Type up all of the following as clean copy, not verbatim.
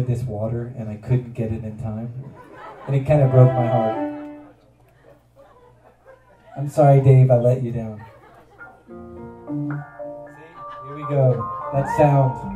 wanted this water and I couldn't get it in time. And it kind of broke my heart. I'm sorry, Dave, I let you down. See? Here we go. That sound.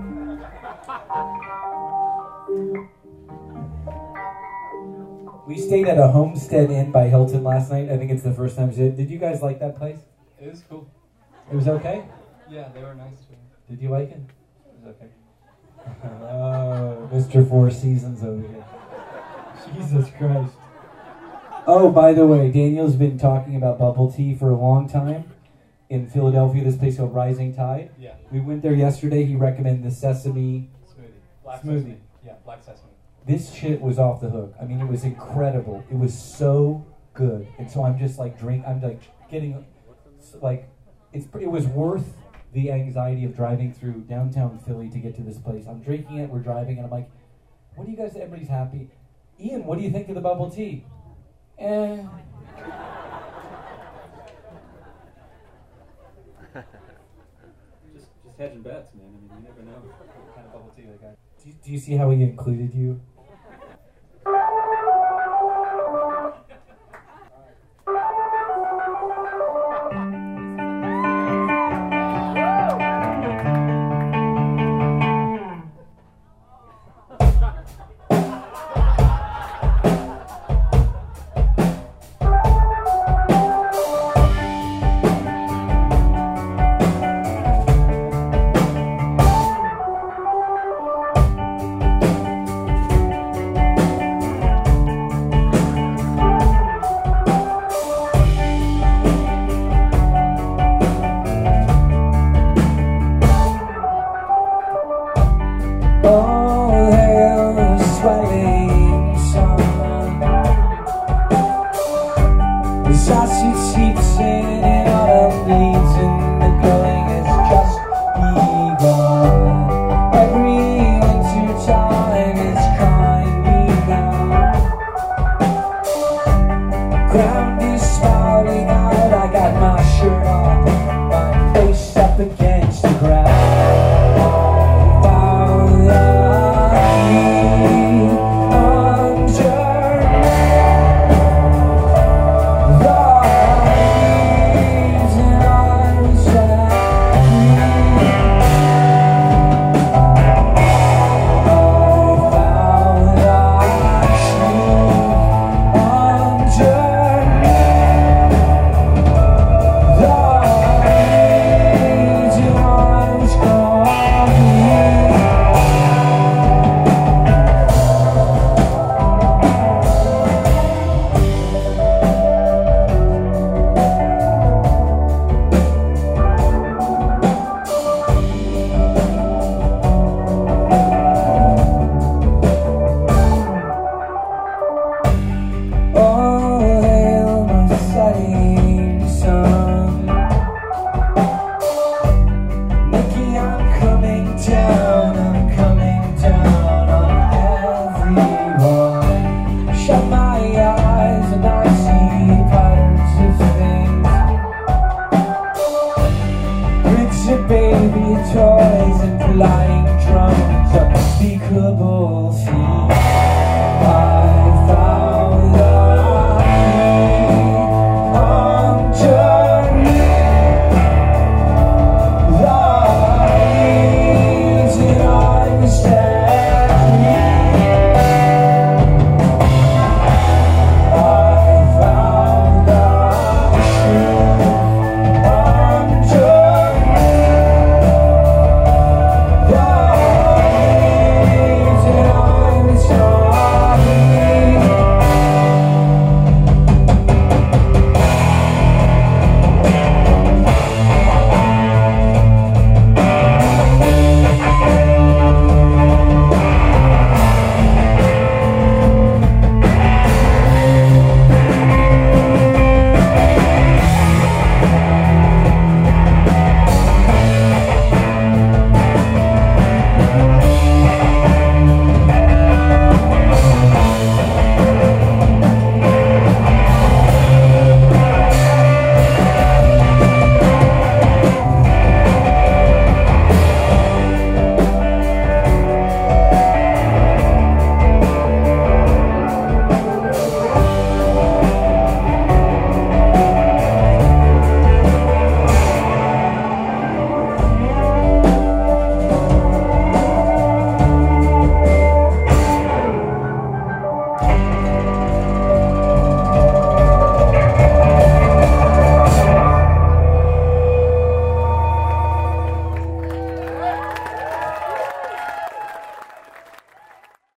We stayed at a Homestead Inn by Hilton last night. I think it's the first time. Did you guys like that place? It was cool. It was okay? Yeah, they were nice to me. Did you like it? It was okay. Oh, Mr. Four Seasons over here. Jesus Christ. Oh, by the way, Daniel's been talking about bubble tea for a long time in Philadelphia, this place called Rising Tide. Yeah. We went there yesterday. He recommended the sesame Smoothie. Black smoothie. Sesame. Yeah, black sesame. This shit was off the hook. I mean, it was incredible. It was so good. And so I'm just like I'm like getting like it was worth the anxiety of driving through downtown Philly to get to this place. I'm drinking it, we're driving, and I'm like, what do you guys, everybody's happy. Ian, what do you think of the bubble tea? Just hedging bets, man. I mean, you never know what kind of bubble tea they got. Do you see how he included you?